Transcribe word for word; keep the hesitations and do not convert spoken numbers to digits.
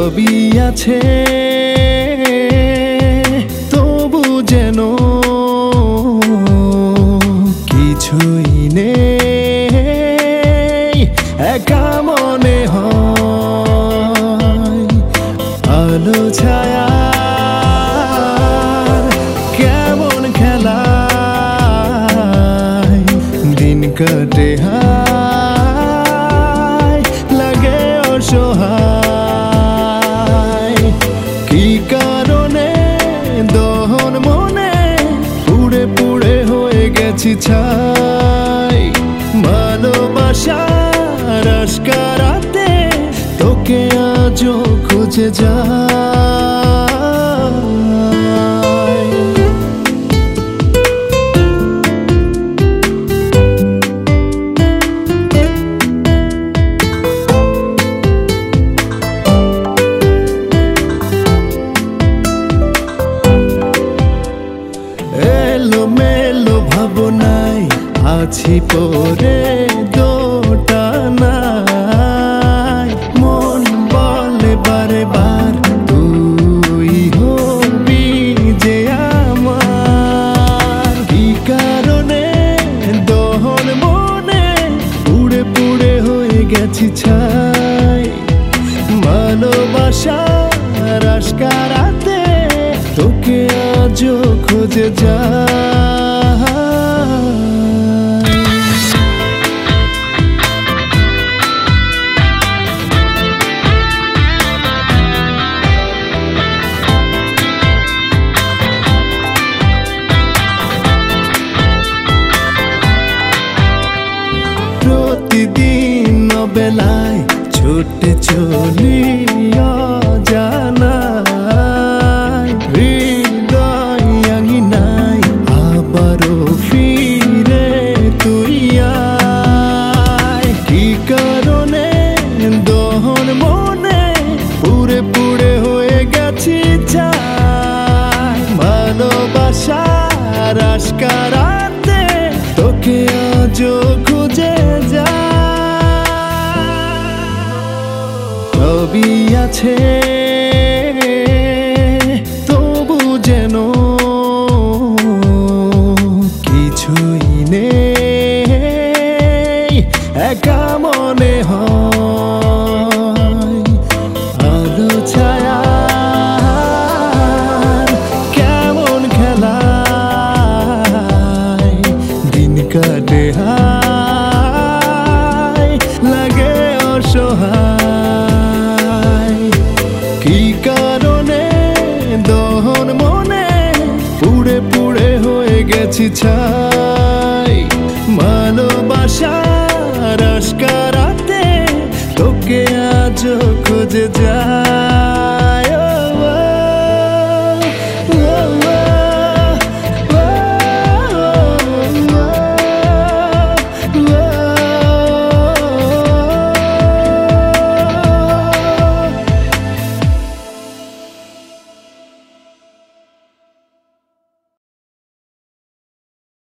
সবই আছে তবু যেন কিছুই নেই, একা মনে হয়। আলো ছায়া কেমন খেলায় দিন কাটে, হায় লাগে অসহায়। কি কারণে দহন মনে পুড়ে পুড়ে হয়ে গেছি ছাই। ভালোবাসার আশকারাতে তোকে আজও খুঁজে যাই। এলো মেলো ভাবনায় আছি পরে দোটানায়, মন বলে বারে বার তুই হবি যে আমার। কি কারণে দহন মনে পুড়ে পুড়ে হয়ে গেছি ছাই। ভালোবাসার আশকারাতে তোকে আজও খুঁজে যাই। প্রতিদিন বেলায় ছুটে চলি অজানায়, হৃদয় আঙিনায় আবারও ফিরে তুই আয়। কি কারণে দহন মনে পুড়ে পুড়ে হয়ে গেছি ছাই। ভালোবাসার আশকারাতে তোকে আজও খুঁজে যাই। সবই আছে তবু যেন কিছুই নেই, একা মনে হয়। আলো ছায়া কেমন খেলায় দিন কাটে, হায় লাগে অসহায়। কি কারণে দহন মনে পুড়ে পুড়ে হয়ে গেছি ছাই। ভালোবাসার আশকারাতে তোকে আজও খুঁজে যাই।